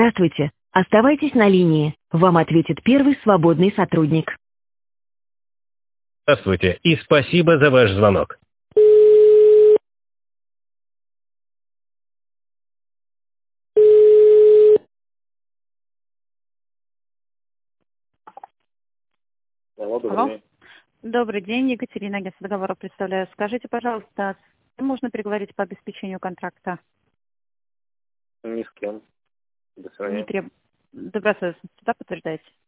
Здравствуйте. Оставайтесь на линии. Вам ответит первый свободный сотрудник. Здравствуйте и спасибо за ваш звонок. Алло, добрый Алло. день. Добрый день, Екатерина, агентство договоров представляю. Скажите, пожалуйста, с кем можно переговорить по обеспечению контракта? Ни с кем. До свидания. Добросовестно, да, подтверждаете?